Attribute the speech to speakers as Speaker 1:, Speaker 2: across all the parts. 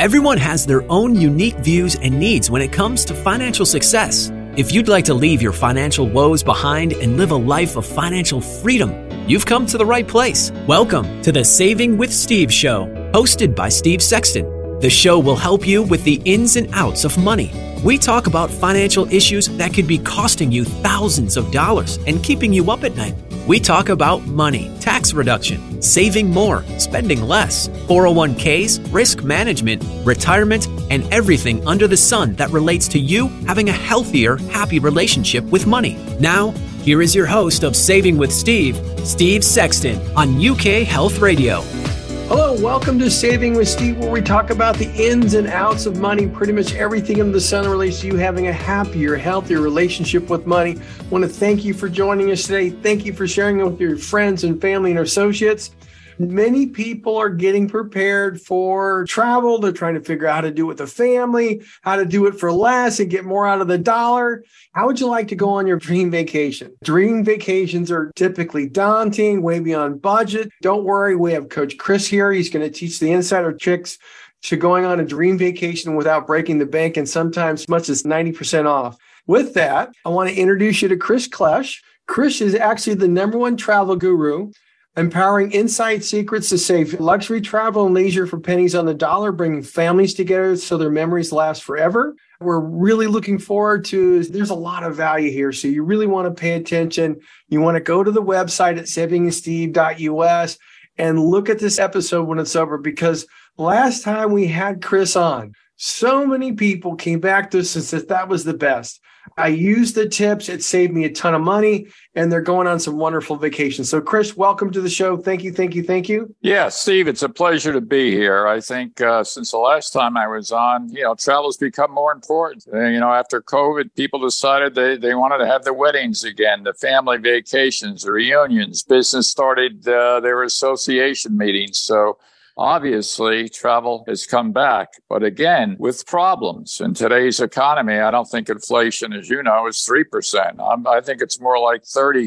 Speaker 1: Everyone has their own unique views and needs when it comes to financial success. If you'd like to leave your financial woes behind and live a life of financial freedom, you've come to the right place. Welcome to the Saving with Steve show, hosted by Steve Sexton. The show will help you with the ins and outs of money. We talk about financial issues that could be costing you thousands of dollars and keeping you up at night. We talk about money, tax reduction, saving more, spending less, 401ks, risk management, retirement, and everything under the sun that relates to you having a healthier, happy relationship with money. Now, here is your host of Saving with Steve, Steve Sexton, on UK Health Radio.
Speaker 2: Hello, welcome to Saving with Steve, where we talk about the ins and outs of money, pretty much everything under the sun that relates to you having a happier, healthier relationship with money. I want to thank you for joining us today. Thank you for sharing it with your friends and family and associates. Many people are getting prepared for travel. They're trying to figure out how to do it with the family, how to do it for less and get more out of the dollar. How would you like to go on your dream vacation? Dream vacations are typically daunting, way beyond budget. Don't worry, we have Coach Chris here. He's going to teach the insider tricks to going on a dream vacation without breaking the bank, and sometimes as much as 90% off. With that, I want to introduce you to Chris Klesch. Chris is actually the #1 travel guru, empowering inside secrets to save luxury travel and leisure for pennies on the dollar, bringing families together so their memories last forever. We're really looking forward to, there's a lot of value here. So you really want to pay attention. You want to go to the website at savingsteve.us and look at this episode when it's over, because last time we had Chris on, so many people came back to us and said that was the best. I used the tips. It saved me a ton of money, and they're going on some wonderful vacations. So, Chris, welcome to the show. Thank you.
Speaker 3: Yeah, Steve, it's a pleasure to be here. I think since the last time I was on, travel's become more important. After COVID, people decided they wanted to have their weddings again, the family vacations, the reunions. Business started their association meetings. So, obviously, travel has come back, but again, with problems. In today's economy, I don't think inflation, as you know, is 3%. I think it's more like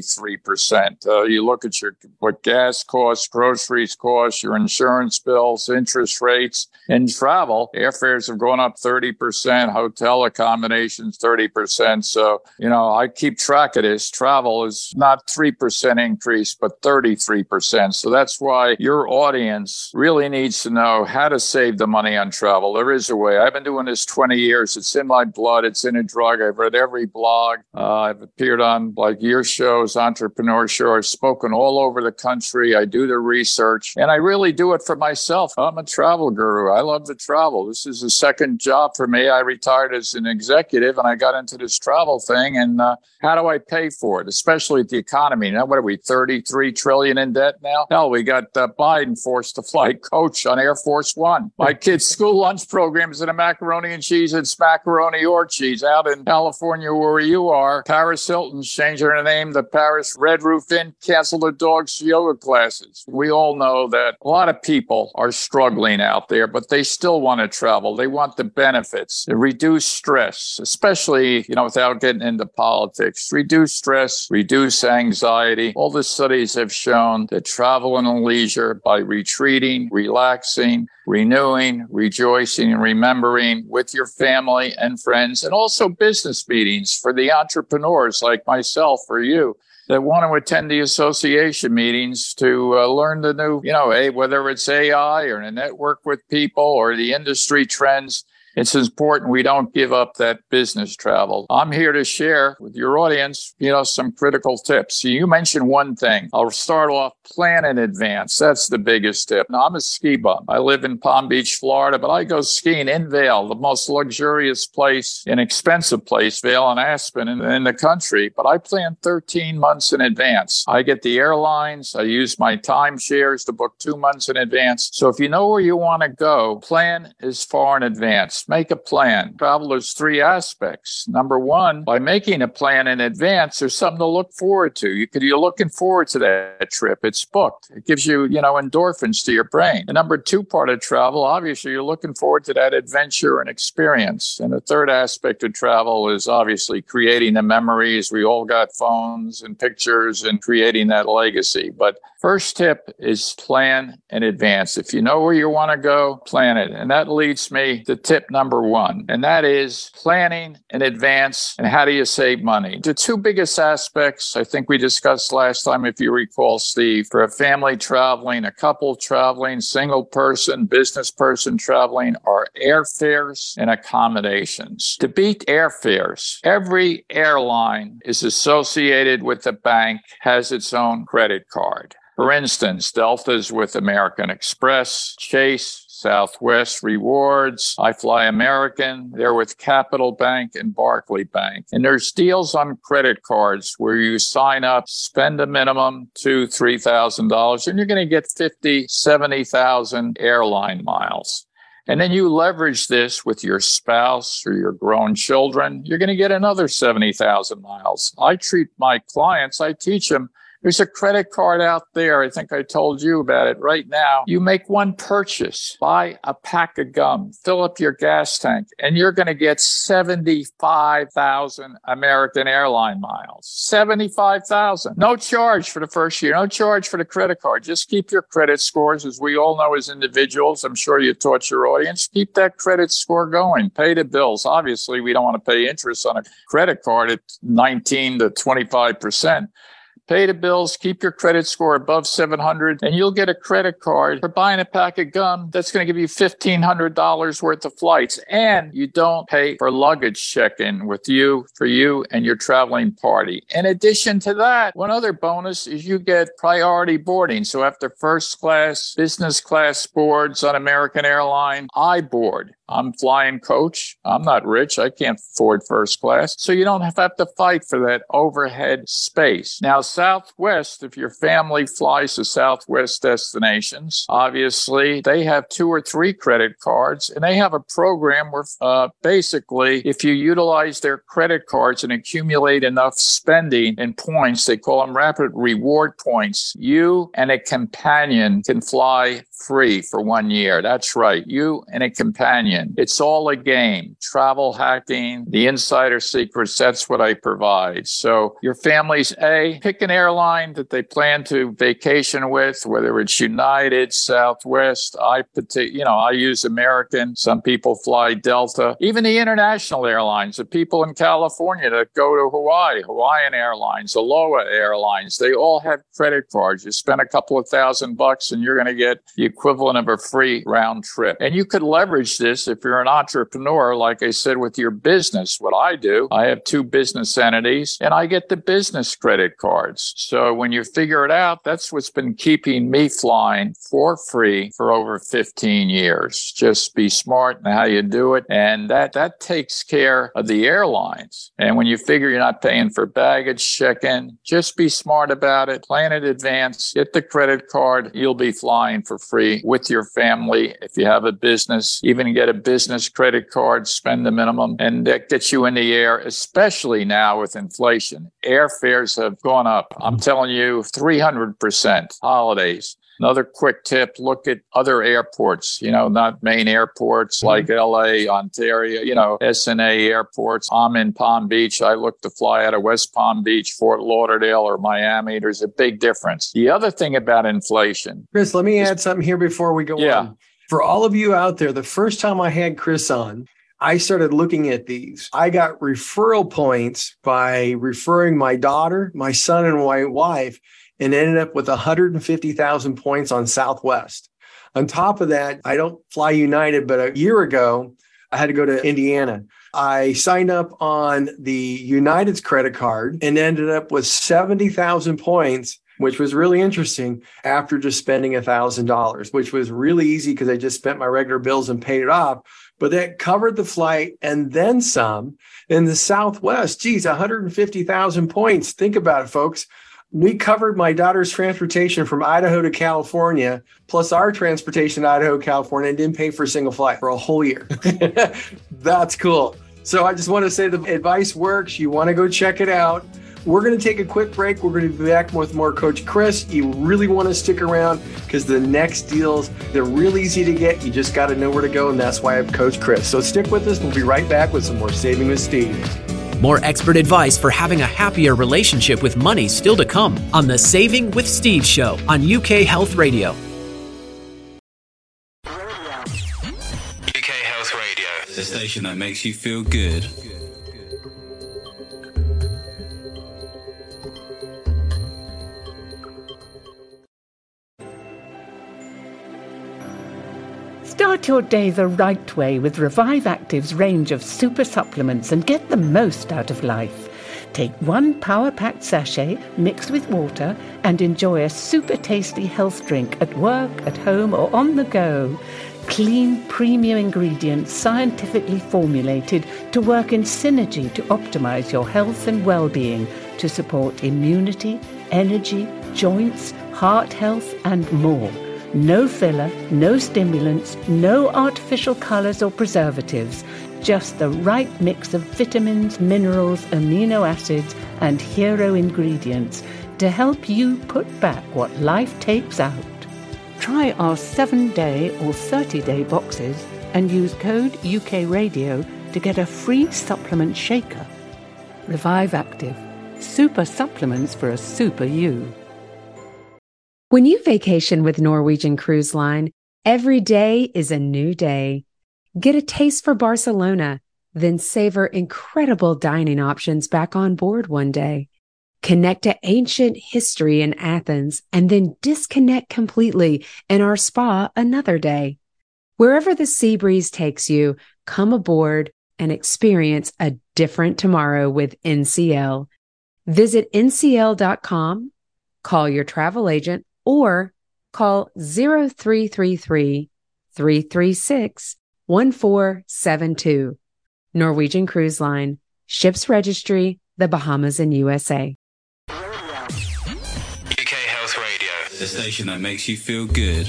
Speaker 3: 33%. You look at what gas costs, groceries cost, your insurance bills, interest rates, and travel. Airfares have gone up 30%, hotel accommodations 30%. So, I keep track of this. Travel is not 3% increase, but 33%. So that's why your audience really needs to know how to save the money on travel. There is a way. I've been doing this 20 years. It's in my blood. It's in a drug. I've read every blog. I've appeared on your shows, Entrepreneur Show. I've spoken all over the country. I do the research, and I really do it for myself. I'm a travel guru. I love to travel. This is a second job for me. I retired as an executive, and I got into this travel thing. And how do I pay for it, especially at the economy? Now, what are we, 33 trillion in debt now? Hell, we got Biden forced to fly coach on Air Force One. My kids' school lunch program is in a macaroni and cheese. It's macaroni or cheese. Out in California, where you are, Paris Hilton's changed her name to Paris Red Roof Inn, canceled their dogs' yoga classes. We all know that a lot of people are struggling out there, but they still want to travel. They want the benefits, to reduce stress, especially, without getting into politics. Reduce stress, reduce anxiety. All the studies have shown that travel and leisure by retreating, relaxing, renewing, rejoicing, and remembering with your family and friends, and also business meetings for the entrepreneurs like myself or you that want to attend the association meetings to learn the new, whether it's AI or to network with people or the industry trends. It's important we don't give up that business travel. I'm here to share with your audience, some critical tips. You mentioned one thing. I'll start off, plan in advance. That's the biggest tip. Now, I'm a ski bum. I live in Palm Beach, Florida, but I go skiing in Vail, the most luxurious place, inexpensive place, Vail and Aspen in the country. But I plan 13 months in advance. I get the airlines. I use my timeshares to book 2 months in advance. So if you know where you want to go, plan as far in advance. make a plan. Travel has three aspects. Number one, by making a plan in advance, there's something to look forward to. You're looking forward to that trip. It's booked. It gives you, endorphins to your brain. The number two part of travel, obviously, you're looking forward to that adventure and experience. And the third aspect of travel is obviously creating the memories. We all got phones and pictures and creating that legacy. But first tip is plan in advance. If you know where you want to go, plan it. And that leads me to tip number one, and that is planning in advance. And how do you save money? The two biggest aspects I think we discussed last time, if you recall, Steve, for a family traveling, a couple traveling, single person, business person traveling, are airfares and accommodations. To beat airfares, every airline is associated with the bank, has its own credit card. For instance, Delta's with American Express, Chase, Southwest Rewards, I Fly American, they're with Capital Bank and Barclay Bank. And there's deals on credit cards where you sign up, spend a minimum $2,000, $3,000, and you're going to get 50, 70,000 airline miles. And then you leverage this with your spouse or your grown children, you're going to get another 70,000 miles. I treat my clients, I teach them, there's a credit card out there. I think I told you about it right now. You make one purchase, buy a pack of gum, fill up your gas tank, and you're going to get 75,000 American airline miles. 75,000. No charge for the first year. No charge for the credit card. Just keep your credit scores, as we all know as individuals. I'm sure you taught your audience. Keep that credit score going. Pay the bills. Obviously, we don't want to pay interest on a credit card at 19 to 25%. Pay the bills, keep your credit score above 700, and you'll get a credit card for buying a pack of gum that's going to give you $1,500 worth of flights. And you don't pay for luggage check-in for you and your traveling party. In addition to that, one other bonus is you get priority boarding. So after first class, business class boards on American Airlines, I board. I'm flying coach. I'm not rich. I can't afford first class. So you don't have to fight for that overhead space. Now, Southwest, if your family flies to Southwest destinations, obviously they have 2 or 3 credit cards, and they have a program where basically if you utilize their credit cards and accumulate enough spending and points, they call them rapid reward points, you and a companion can fly free for 1 year. That's right. You and a companion. It's all a game. Travel hacking, the insider secrets, that's what I provide. So your families, pick an airline that they plan to vacation with, whether it's United, Southwest. I use American. Some people fly Delta. Even the international airlines, the people in California that go to Hawaii, Hawaiian Airlines, Aloha Airlines, they all have credit cards. You spend a couple of $1,000 and you're going to get the equivalent of a free round trip. And you could leverage this if you're an entrepreneur, like I said, with your business. What I do, I have 2 business entities and I get the business credit cards. So when you figure it out, that's what's been keeping me flying for free for over 15 years. Just be smart in how you do it. And that takes care of the airlines. And when you figure you're not paying for baggage check-in, just be smart about it. Plan in advance. Get the credit card. You'll be flying for free with your family. If you have a business, even get a business credit card, spend the minimum, and that gets you in the air, especially now with inflation. Airfares have gone up. I'm telling you, 300%. Holidays. Another quick tip, look at other airports, not main airports like LA, Ontario, SNA airports. I'm in Palm Beach. I look to fly out of West Palm Beach, Fort Lauderdale, or Miami. There's a big difference. The other thing about inflation.
Speaker 2: Chris, let me add something here before we go on. For all of you out there, the first time I had Chris on, I started looking at these. I got referral points by referring my daughter, my son, and my wife, and ended up with 150,000 points on Southwest. On top of that, I don't fly United, but a year ago, I had to go to Indiana. I signed up on the United's credit card and ended up with 70,000 points, which was really interesting after just spending $1,000, which was really easy because I just spent my regular bills and paid it off. But that covered the flight and then some. In the Southwest, 150,000 points. Think about it, folks. We covered my daughter's transportation from Idaho to California, plus our transportation to Idaho, California, and didn't pay for a single flight for a whole year. That's cool. So I just want to say the advice works. You want to go check it out. We're going to take a quick break. We're going to be back with more Coach Chris. You really want to stick around because the next deals, they're real easy to get. You just got to know where to go, and that's why I have Coach Chris. So stick with us. We'll be right back with some more Saving with Steve.
Speaker 1: More expert advice for having a happier relationship with money still to come on the Saving with Steve show on UK Health Radio.
Speaker 4: UK Health Radio, the station that makes you feel good.
Speaker 5: Start your day the right way with Revive Active's range of super supplements and get the most out of life. Take one power-packed sachet mixed with water and enjoy a super tasty health drink at work, at home or on the go. Clean, premium ingredients scientifically formulated to work in synergy to optimize your health and well-being to support immunity, energy, joints, heart health and more. No filler, no stimulants, no artificial colors or preservatives, just the right mix of vitamins, minerals, amino acids, and hero ingredients to help you put back what life takes out. Try our 7-day or 30-day boxes and use code UKRadio to get a free supplement shaker. Revive Active. Super supplements for a super you.
Speaker 6: When you vacation with Norwegian Cruise Line, every day is a new day. Get a taste for Barcelona, then savor incredible dining options back on board one day. Connect to ancient history in Athens, and then disconnect completely in our spa another day. Wherever the sea breeze takes you, come aboard and experience a different tomorrow with NCL. Visit ncl.com, call your travel agent, or call 0333-336-1472. Norwegian Cruise Line. Ships Registry, the Bahamas and USA.
Speaker 4: UK Health Radio, the station that makes you feel good.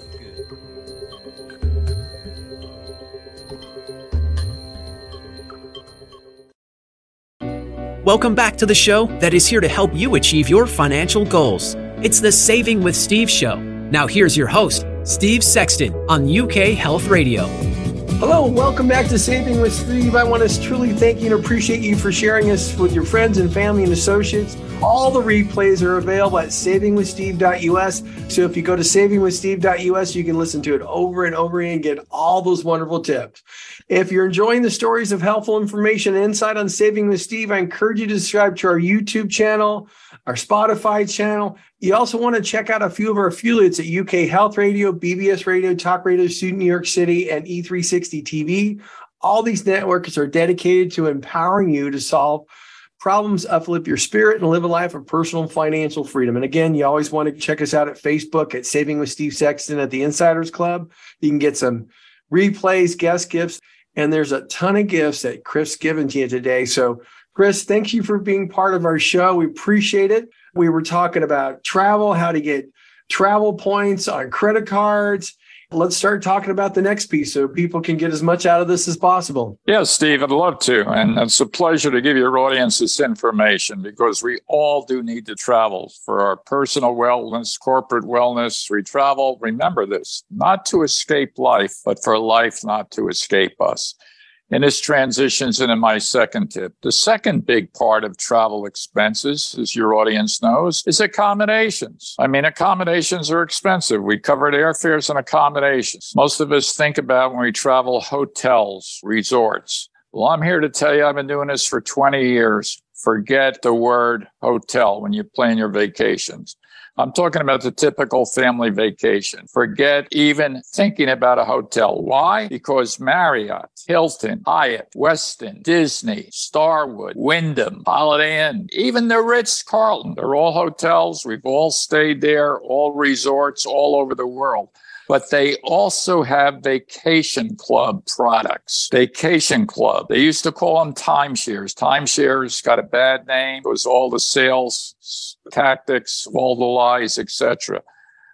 Speaker 1: Welcome back to the show that is here to help you achieve your financial goals. It's the Saving with Steve show. Now here's your host, Steve Sexton on UK Health Radio.
Speaker 2: Hello, and welcome back to Saving with Steve. I want to truly thank you and appreciate you for sharing us with your friends and family and associates. All the replays are available at savingwithsteve.us. So if you go to savingwithsteve.us, you can listen to it over and over again and get all those wonderful tips. If you're enjoying the stories of helpful information and insight on Saving with Steve, I encourage you to subscribe to our YouTube channel, our Spotify channel. You also want to check out a few of our affiliates at UK Health Radio, BBS Radio, Talk Radio, Student New York City, and E360 TV. All these networks are dedicated to empowering you to solve problems, uplift your spirit, and live a life of personal and financial freedom. And again, you always want to check us out at Facebook at Saving with Steve Sexton at the Insiders Club. You can get some replays, guest gifts, and there's a ton of gifts that Chris given to you today. So Chris, thank you for being part of our show. We appreciate it. We were talking about travel, how to get travel points on credit cards. Let's start talking about the next piece so people can get as much out of this as possible.
Speaker 3: Yes, Steve, I'd love to. And it's a pleasure to give your audience this information because we all do need to travel for our personal wellness, corporate wellness. We travel, remember this, not to escape life, but for life not to escape us. And this transitions into my second tip. The second big part of travel expenses, as your audience knows, is accommodations. I mean, accommodations are expensive. We covered airfares and accommodations. Most of us think about when we travel hotels, resorts. Well, I'm here to tell you I've been doing this for 20 years. Forget the word hotel when you plan your vacations. I'm talking about the typical family vacation. Forget even thinking about a hotel. Why? Because Marriott, Hilton, Hyatt, Westin, Disney, Starwood, Wyndham, Holiday Inn, even the Ritz-Carlton, they're all hotels. We've all stayed there, all resorts all over the world. But they also have vacation club products. Vacation club. They used to call them timeshares. Timeshares got a bad name. It was all the sales tactics, all the lies, etc.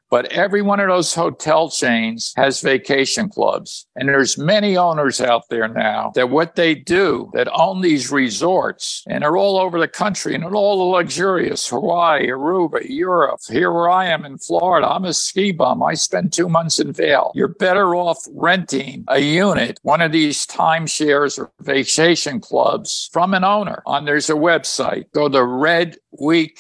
Speaker 3: But every one of those hotel chains has vacation clubs. And there's many owners out there now that what they do that own these resorts, and they're all over the country, and they're all luxurious: Hawaii, Aruba, Europe. Here where I am in Florida, I'm a ski bum. I spend 2 months in Vail. You're better off renting a unit, one of these timeshares or vacation clubs, from an owner. There's a website. Go to Redweek,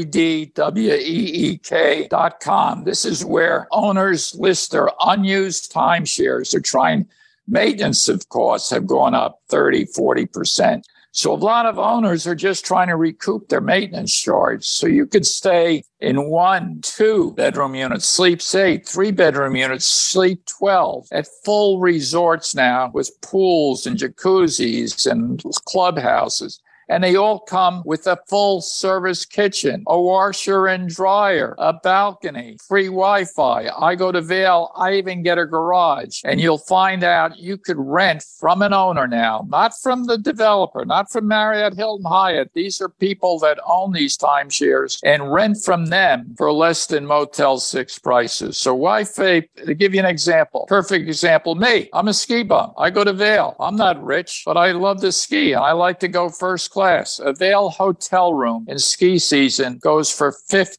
Speaker 3: REDWEEK.com. This is where owners list their unused timeshares. They're trying, maintenance of costs have gone up 30, 40%. So a lot of owners are just trying to recoup their maintenance charge. So you could stay in 1, 2-bedroom units, sleeps 8, 3-bedroom units, sleep 12 at full resorts now with pools and jacuzzis and clubhouses. And they all come with a full service kitchen, a washer and dryer, a balcony, free Wi-Fi. I go to Vail, I even get a garage. And you'll find out you could rent from an owner now, not from the developer, not from Marriott, Hilton, Hyatt. These are people that own these timeshares, and rent from them for less than Motel 6 prices. So why fake? To give you an example, perfect example, me. I'm a ski bum. I go to Vail. I'm not rich, but I love to ski, and I like to go first class. A Vail hotel room in ski season goes for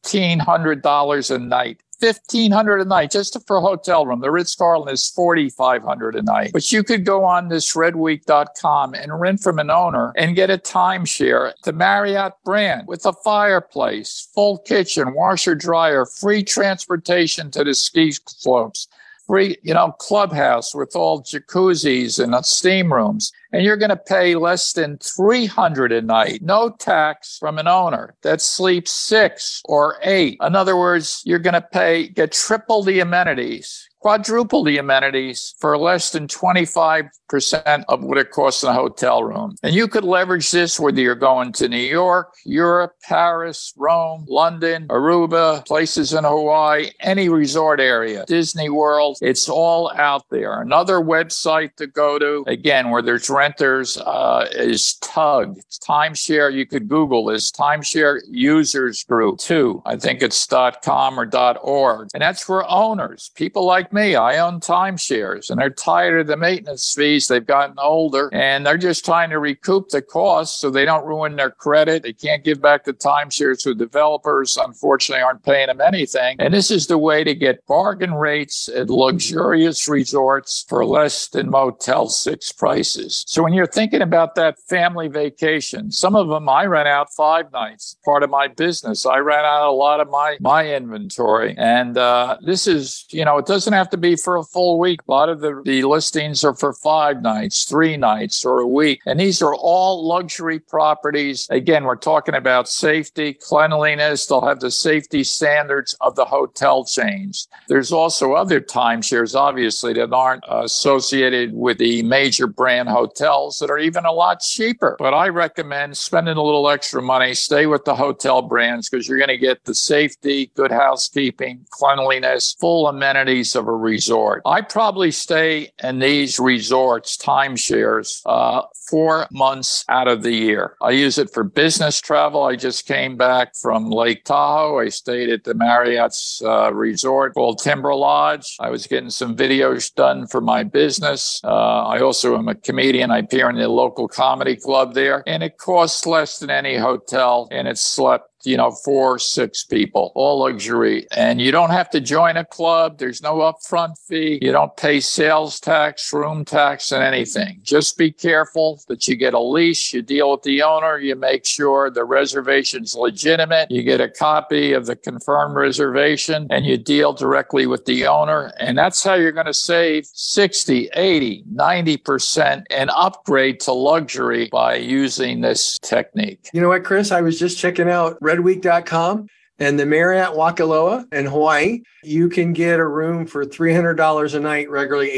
Speaker 3: $1,500 a night. $1,500 a night just for a hotel room. The Ritz-Carlton is $4,500 a night. But you could go on this redweek.com and rent from an owner and get a timeshare, the Marriott brand, with a fireplace, full kitchen, washer, dryer, free transportation to the ski slopes, free, clubhouse with all jacuzzis and steam rooms. And you're going to pay less than $300 a night, no tax, from an owner that sleeps 6 or 8. In other words, you're going to get triple the amenities, quadruple the amenities for less than 25% of what it costs in a hotel room. And you could leverage this whether you're going to New York, Europe, Paris, Rome, London, Aruba, places in Hawaii, any resort area, Disney World. It's all out there. Another website to go to, again, where there's renters, is TUG. It's timeshare. You could Google this, Timeshare Users Group 2. I think it's .com or .org. And that's for owners, people like me. I own timeshares, and they're tired of the maintenance fees. They've gotten older, and they're just trying to recoup the costs so they don't ruin their credit. They can't give back the timeshares to developers. Unfortunately, aren't paying them anything. And this is the way to get bargain rates at luxurious resorts for less than Motel 6 prices. So when you're thinking about that family vacation, some of them I rent out 5 nights. Part of my business, I rent out a lot of my inventory. And this is, it doesn't have to be for a full week. A lot of the listings are for 5 nights, 3 nights, or a week. And these are all luxury properties. Again, we're talking about safety, cleanliness. They'll have the safety standards of the hotel chains. There's also other timeshares, obviously, that aren't associated with the major brand hotels that are even a lot cheaper. But I recommend spending a little extra money, stay with the hotel brands, because you're going to get the safety, good housekeeping, cleanliness, full amenities of a resort. I probably stay in these resorts, timeshares, 4 months out of the year. I use it for business travel. I just came back from Lake Tahoe. I stayed at the Marriott's resort called Timber Lodge. I was getting some videos done for my business. I also am a comedian. I appear in the local comedy club there, and it costs less than any hotel, and it's slept 4, 6 people, all luxury. And you don't have to join a club. There's no upfront fee. You don't pay sales tax, room tax, and anything. Just be careful that you get a lease. You deal with the owner. You make sure the reservation's legitimate. You get a copy of the confirmed reservation, and you deal directly with the owner. And that's how you're going to save 60, 80, 90% and upgrade to luxury by using this technique.
Speaker 2: You know what, Chris? I was just checking out redweek.com and the Marriott Waikoloa in Hawaii. You can get a room for $300 a night, regularly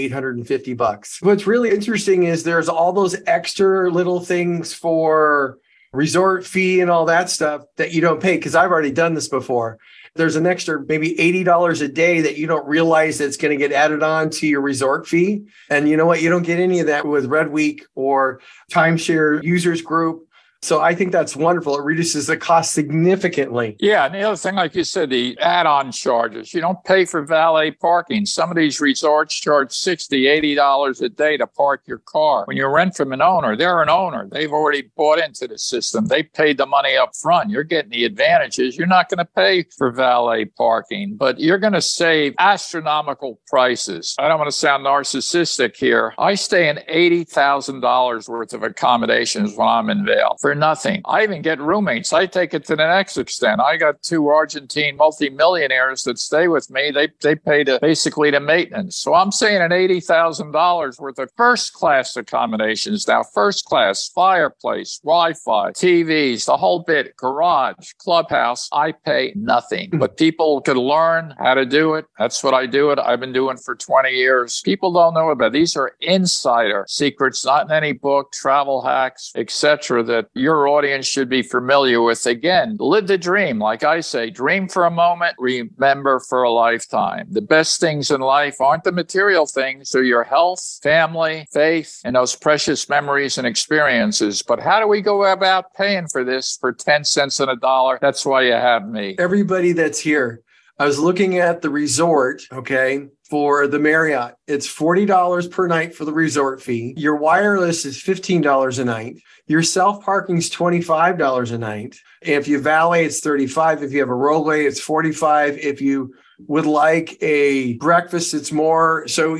Speaker 2: $850. What's really interesting is there's all those extra little things for resort fee and all that stuff that you don't pay, because I've already done this before. There's an extra maybe $80 a day that you don't realize that's going to get added on to your resort fee. And you know what? You don't get any of that with Redweek or Timeshare Users Group. So I think that's wonderful. It reduces the cost significantly.
Speaker 3: Yeah. And the other thing, like you said, the add-on charges. You don't pay for valet parking. Some of these resorts charge $60, $80 a day to park your car. When you rent from an owner, they're an owner. They've already bought into the system. They paid the money up front. You're getting the advantages. You're not going to pay for valet parking, but you're going to save astronomical prices. I don't want to sound narcissistic here. I stay in $80,000 worth of accommodations when I'm in Vail for nothing. I even get roommates. I take it to the next extent. I got 2 Argentine multimillionaires that stay with me. They pay basically the maintenance. So I'm saying an $80,000 worth of first-class accommodations now. First class, fireplace, Wi-Fi, TVs, the whole bit, garage, clubhouse. I pay nothing. But people could learn how to do it. That's what I do. I've been doing for 20 years. People don't know about it. These are insider secrets, not in any book, travel hacks, etc., that your audience should be familiar with. Again, live the dream. Like I say, dream for a moment, remember for a lifetime. The best things in life aren't the material things. They're your health, family, faith, and those precious memories and experiences. But how do we go about paying for this for 10 cents on a dollar? That's why you have me.
Speaker 2: Everybody that's here, I was looking at the resort, for the Marriott. It's $40 per night for the resort fee. Your wireless is $15 a night. Your self-parking is $25 a night. And if you valet, it's $35. If you have a rollerblade, it's $45. If you would like a breakfast, it's more. So,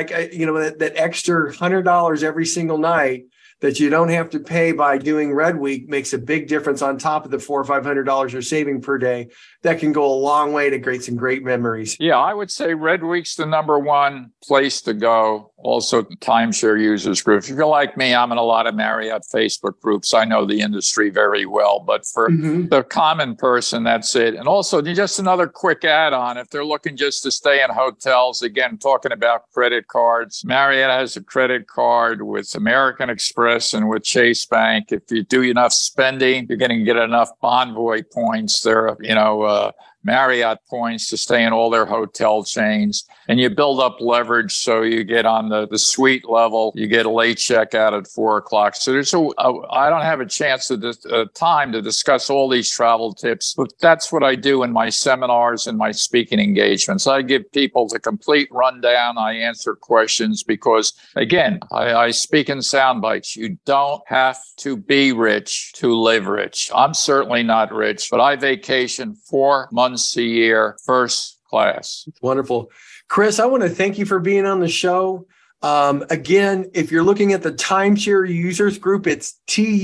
Speaker 2: that extra $100 every single night that you don't have to pay by doing Red Week makes a big difference on top of the $400 or $500 you're saving per day. That can go a long way to create some great memories.
Speaker 3: Yeah, I would say Red Week's the number one place to go. Also, timeshare users group. If you're like me, I'm in a lot of Marriott Facebook groups. I know the industry very well, but for the common person, that's it. And also, just another quick add-on, if they're looking just to stay in hotels, again, talking about credit cards, Marriott has a credit card with American Express and with Chase Bank. If you do enough spending, you're going to get enough Bonvoy points. There, Marriott points to stay in all their hotel chains, and you build up leverage. So you get on the suite level, you get a late checkout at 4:00. So I don't have a chance to time to discuss all these travel tips, but that's what I do in my seminars and my speaking engagements. I give people the complete rundown. I answer questions because, again, I speak in sound bites. You don't have to be rich to live rich. I'm certainly not rich, but I vacation 4 months a year, first class.
Speaker 2: Wonderful. Chris, I want to thank you for being on the show. Again, if you're looking at the timeshare users group, it's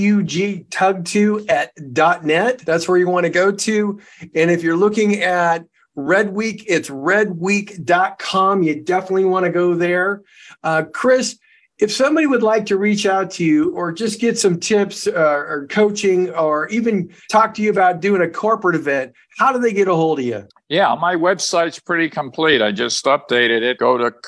Speaker 2: tugto@.net. That's where you want to go to. And if you're looking at Red Week, it's redweek.com. You definitely want to go there. Chris, if somebody would like to reach out to you or just get some tips or coaching or even talk to you about doing a corporate event, how do they get a hold of you?
Speaker 3: Yeah, my website's pretty complete. I just updated it. Go to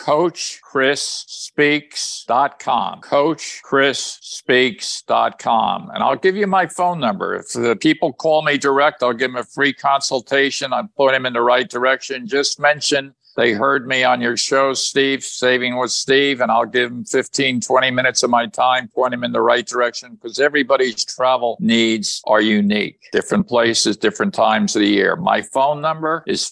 Speaker 3: CoachChrisSpeaks.com, CoachChrisSpeaks.com. And I'll give you my phone number. If the people call me direct, I'll give them a free consultation. I'll point them in the right direction. Just mention they heard me on your show, Steve, Saving with Steve, and I'll give them 15, 20 minutes of my time, point them in the right direction, because everybody's travel needs are unique. Different places, different times of the year. My phone number is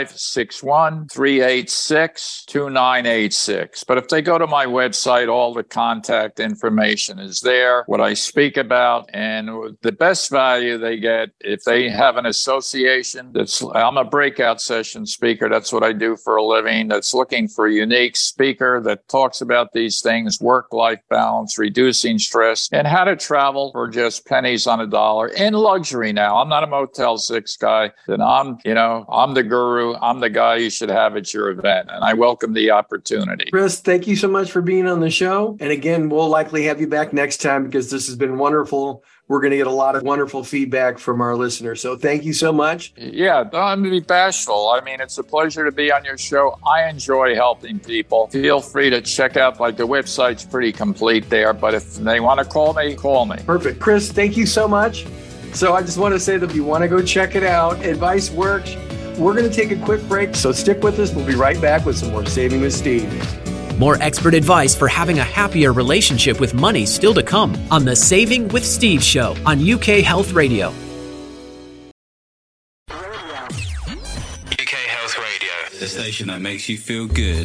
Speaker 3: 561-386-2986. But if they go to my website, all the contact information is there, what I speak about, and the best value they get if they have an association. I'm a breakout session speaker. That's what I do for a living, that's looking for a unique speaker that talks about these things, work-life balance, reducing stress, and how to travel for just pennies on a dollar in luxury now. I'm not a Motel 6 guy. Then I'm the guru. I'm the guy you should have at your event, and I welcome the opportunity.
Speaker 2: Chris, thank you so much for being on the show. And again, we'll likely have you back next time because this has been wonderful. We're going to get a lot of wonderful feedback from our listeners. So thank you so much.
Speaker 3: Yeah, don't be bashful. I mean, it's a pleasure to be on your show. I enjoy helping people. Feel free to check out, the website's pretty complete there. But if they want to call me, call me.
Speaker 2: Perfect. Chris, thank you so much. So I just want to say that if you want to go check it out, Advice Works. We're going to take a quick break. So stick with us. We'll be right back with some more Saving with Steve.
Speaker 1: More expert advice for having a happier relationship with money still to come on the Saving with Steve show on UK Health Radio.
Speaker 4: UK Health Radio, the station that makes you feel good.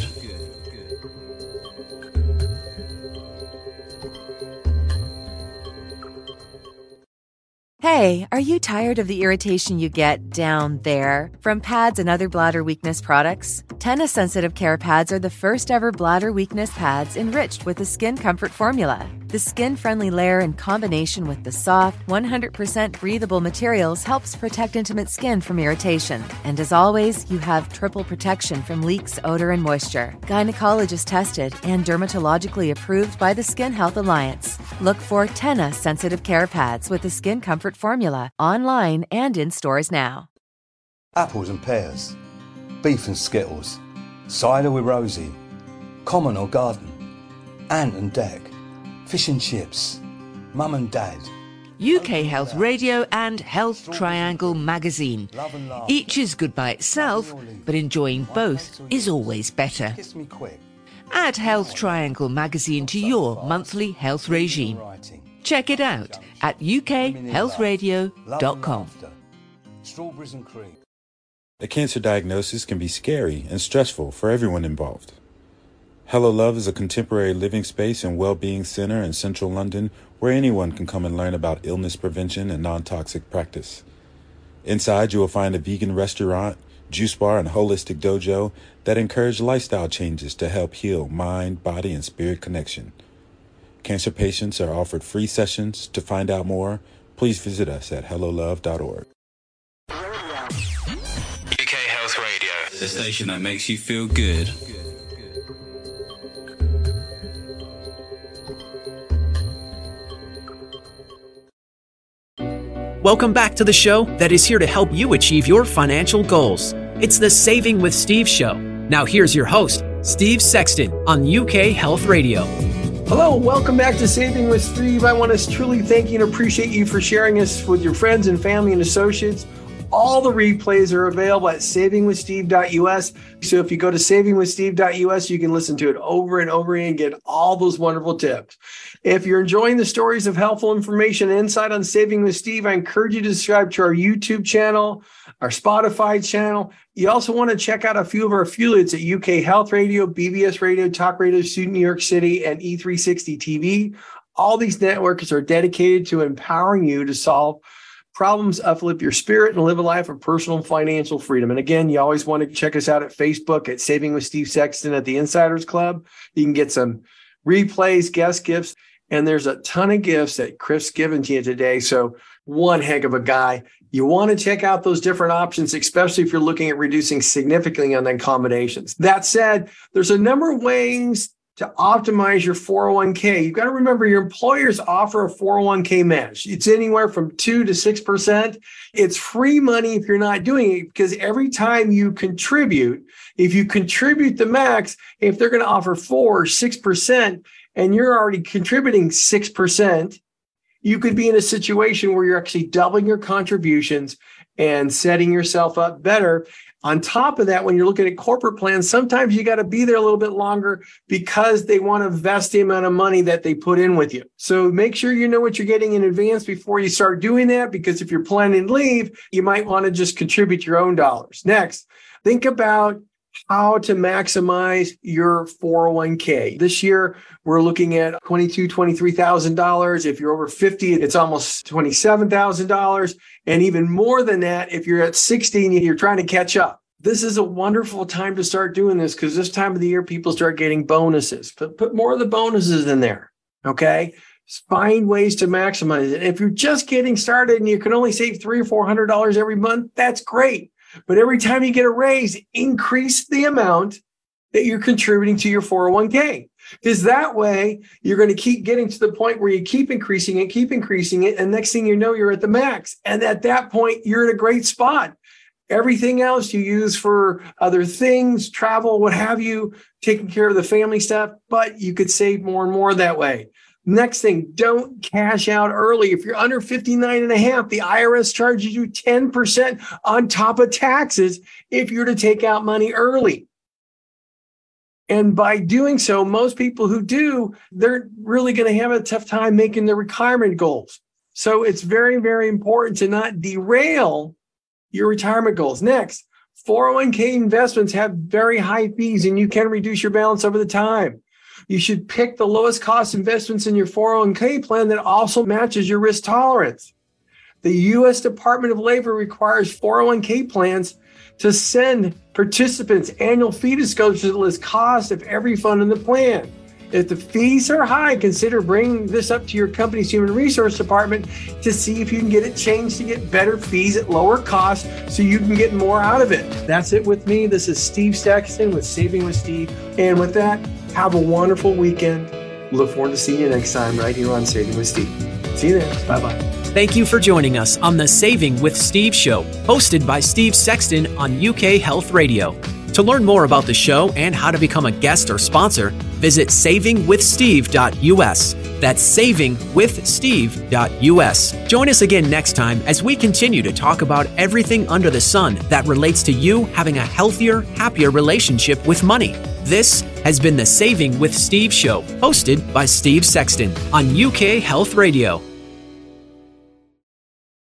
Speaker 7: Hey, are you tired of the irritation you get down there from pads and other bladder weakness products? Tena Sensitive Care Pads are the first ever bladder weakness pads enriched with the Skin Comfort formula. The skin-friendly layer in combination with the soft, 100% breathable materials helps protect intimate skin from irritation. And as always, you have triple protection from leaks, odor, and moisture. Gynecologist tested and dermatologically approved by the Skin Health Alliance. Look for Tena Sensitive Care Pads with the Skin Comfort formula online and in stores now.
Speaker 8: Apples and pears, beef and skittles, cider with Rosie, common or garden, ant and deck, fish and chips, mum and dad.
Speaker 9: UK Health Radio and Health Triangle magazine. Each is good by itself, but enjoying both is always better.
Speaker 8: Kiss me quick.
Speaker 9: Add Health Triangle magazine to your monthly health regime. Check it out at ukhealthradio.com.
Speaker 8: Strawberries and cream.
Speaker 10: A cancer diagnosis can be scary and stressful for everyone involved. Hello Love is a contemporary living space and well-being center in central London where anyone can come and learn about illness prevention and non-toxic practice. Inside, you will find a vegan restaurant, juice bar, and holistic dojo that encourage lifestyle changes to help heal mind, body, and spirit connection. Cancer patients are offered free sessions. To find out more, please visit us at hellolove.org.
Speaker 4: UK Health Radio, the station that makes you feel good.
Speaker 1: Welcome back to the show that is here to help you achieve your financial goals. It's the Saving with Steve show. Now here's your host, Steve Sexton on UK Health Radio.
Speaker 2: Hello, welcome back to Saving with Steve. I want to truly thank you and appreciate you for sharing us with your friends and family and associates. All the replays are available at savingwithsteve.us. So if you go to savingwithsteve.us, you can listen to it over and over again and get all those wonderful tips. If you're enjoying the stories of helpful information and insight on Saving with Steve, I encourage you to subscribe to our YouTube channel, our Spotify channel. You also want to check out a few of our affiliates at UK Health Radio, BBS Radio, Talk Radio, Student New York City, and E360 TV. All these networks are dedicated to empowering you to solve problems, uplift your spirit, and live a life of personal and financial freedom. And again, you always want to check us out at Facebook at Saving with Steve Sexton at the Insiders Club. You can get some replays, guest gifts, and there's a ton of gifts that Chris given to you today. So one heck of a guy. You want to check out those different options, especially if you're looking at reducing significantly on the accommodations. That said, there's a number of ways to optimize your 401k. You've got to remember your employers offer a 401k match. It's anywhere from 2 to 6%. It's free money if you're not doing it, because every time you contribute, if you contribute the max, if they're going to offer 4 or 6% and you're already contributing 6%, you could be in a situation where you're actually doubling your contributions and setting yourself up better. On top of that, when you're looking at corporate plans, sometimes you got to be there a little bit longer because they want to vest the amount of money that they put in with you. So make sure you know what you're getting in advance before you start doing that, because if you're planning to leave, you might want to just contribute your own dollars. Next, think about how to maximize your 401k. This year, we're looking at $23,000. If you're over 50, it's almost $27,000. And even more than that, if you're at 60 and you're trying to catch up. This is a wonderful time to start doing this, because this time of the year, people start getting bonuses. Put more of the bonuses in there, okay? Find ways to maximize it. If you're just getting started and you can only save $300 or $400 every month, that's great. But every time you get a raise, increase the amount that you're contributing to your 401k. Because that way, you're going to keep getting to the point where you keep increasing it. And next thing you know, you're at the max. And at that point, you're in a great spot. Everything else you use for other things, travel, what have you, taking care of the family stuff, but you could save more and more that way. Next thing, don't cash out early. If you're under 59 and a half, the IRS charges you 10% on top of taxes if you're to take out money early. And by doing so, most people who do, they're really going to have a tough time making their retirement goals. So it's very, very important to not derail your retirement goals. Next, 401k investments have very high fees, and you can reduce your balance over the time. You should pick the lowest cost investments in your 401k plan that also matches your risk tolerance. The U.S. Department of Labor requires 401k plans to send participants annual fee disclosures that list cost of every fund in the plan. If the fees are high, consider bringing this up to your company's human resource department to see if you can get it changed to get better fees at lower cost so you can get more out of it. That's it with me. This is Steve Sexton with Saving with Steve. And with that, have a wonderful weekend. Look forward to seeing you next time right here on Saving with Steve. See you then. Bye-bye.
Speaker 1: Thank you for joining us on the Saving with Steve show, hosted by Steve Sexton on UK Health Radio. To learn more about the show and how to become a guest or sponsor, visit savingwithsteve.us. That's savingwithsteve.us. Join us again next time as we continue to talk about everything under the sun that relates to you having a healthier, happier relationship with money. This has been the Saving with Steve show, hosted by Steve Sexton on UK Health Radio.